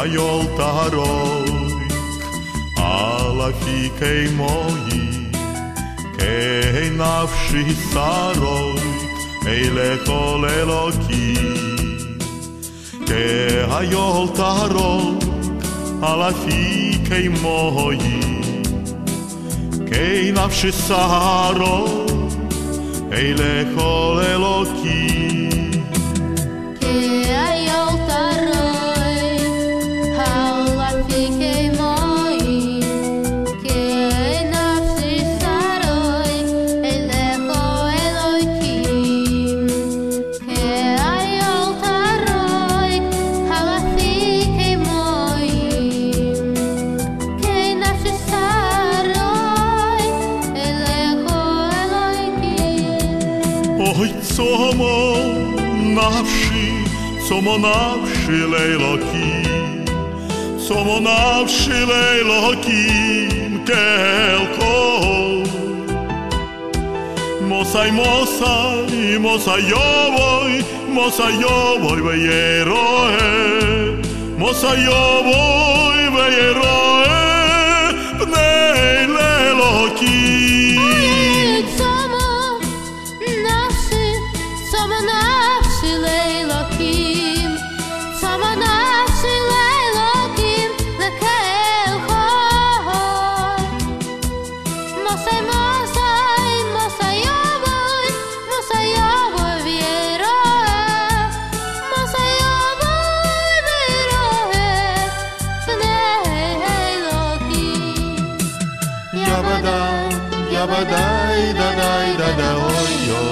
היולתרוי על אפיקי מוי כנפשי שרוי אלה כל אלוקים כהיולתרוי על אפיקי מוי כנפשי שרוי אלה כל אלוקים צומו נפשי לאלוקים צומו נפשי לאלוקים כאל כל מוסי מוסי מוסי יובוי וירואה מוסי יובוי וירואה פני לאלוקים Yabadai dadai dada oyo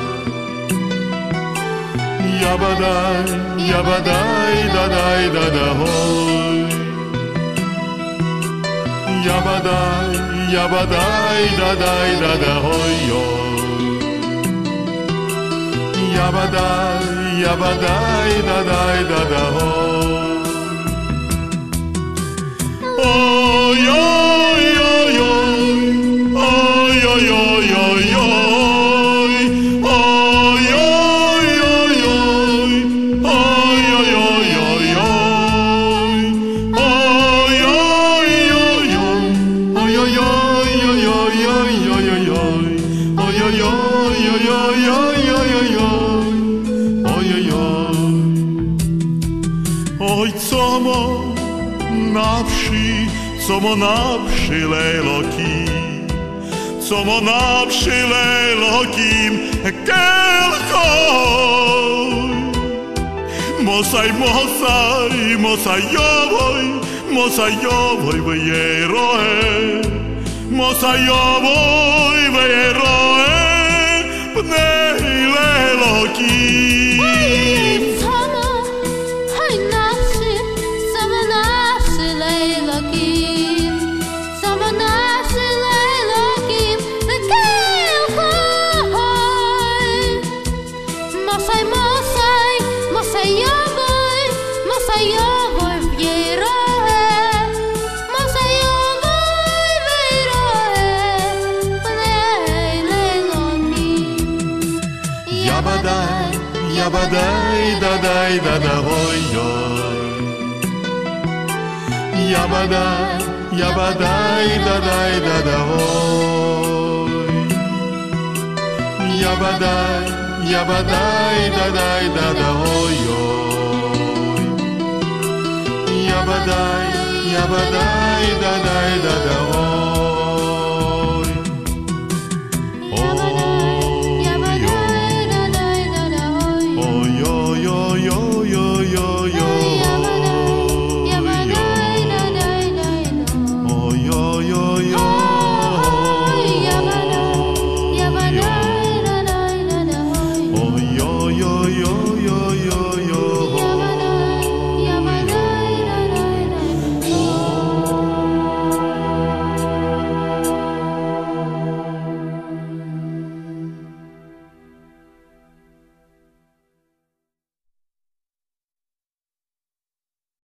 Yabadai yabadai dadai dada hoy Yabadai yabadai dadai dada hoyo Yabadai yabadai dadai dada hoy Oy oy oy oy צומו נפשי לאלוקים צומו נפשי לאלוקים כאל כל מוסי מוסי מוסי יובוי וירואה מוסי יובוי וירואה פני לאלוקים Yabadai dadai dada hoyo Yabadai yabadai dadai dada hoy Yabadai yabadai dadai dada hoyo Yabadai yabadai dadai dada hoy